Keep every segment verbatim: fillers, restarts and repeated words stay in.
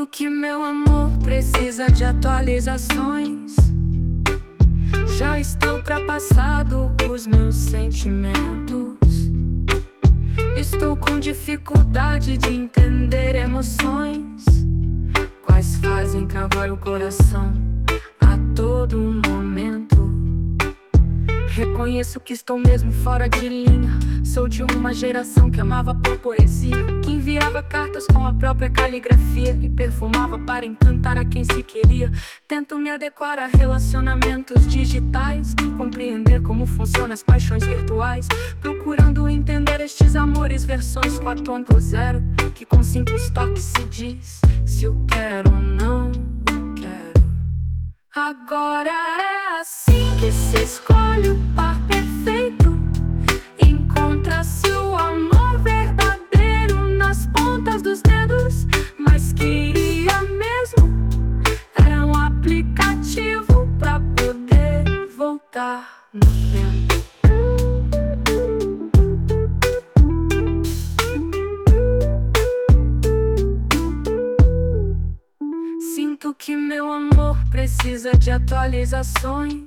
Sinto que meu amor precisa de atualizações. Já está ultrapassado os meus sentimentos. Estou com dificuldade de entender emoções, quais fazem cavar o coração a todo momento. Reconheço que estou mesmo fora de linha. Sou de uma geração que amava por poesia, que enviava cartas com a própria caligrafia e perfumava para encantar a quem se queria. Tento me adequar a relacionamentos digitais, compreender como funcionam as paixões virtuais, procurando entender estes amores versões quatro ponto zero, que com simples toques se diz se eu quero ou não quero. Agora é assim que se escolhe o par perfeito. Encontra-se o amor verdadeiro nas pontas dos dedos, mas queria mesmo era um aplicativo pra poder voltar no tempo. Sinto que meu amor precisa de atualizações.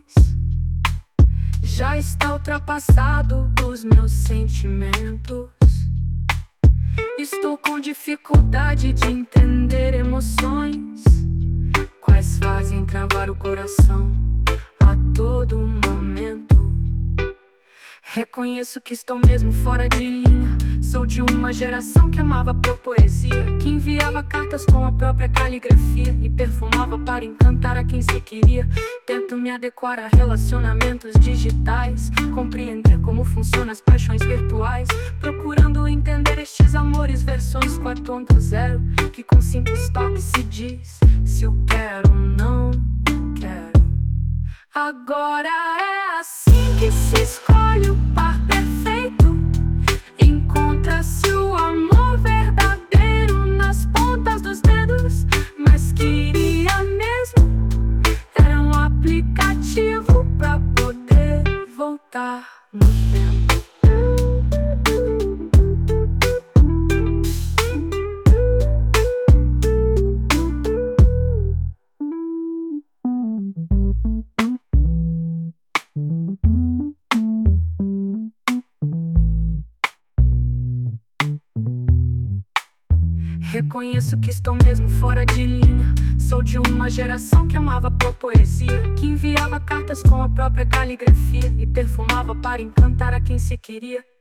Já está ultrapassado os meus sentimentos. Estou com dificuldade de entender emoções, quais fazem travar o coração a todo momento. Reconheço que estou mesmo fora de linha. Sou de uma geração que amava por poesia, que enviava cartas com a própria caligrafia e perfumava para encantar a quem se queria. Tento me adequar a relacionamentos digitais, compreender como funcionam as paixões virtuais, procurando entender estes amores versões quatro ponto zero, que com simples toques se diz se eu quero ou não quero. Agora é assim que se escolhe o par perfeito. Encontra-se o amor verdadeiro nas pontas dos dedos, mas queria mesmo era um aplicativo pra poder voltar no tempo. Reconheço que estou mesmo fora de linha. Sou de uma geração que amava por poesia, que enviava cartas com a própria caligrafia e perfumava para encantar a quem se queria.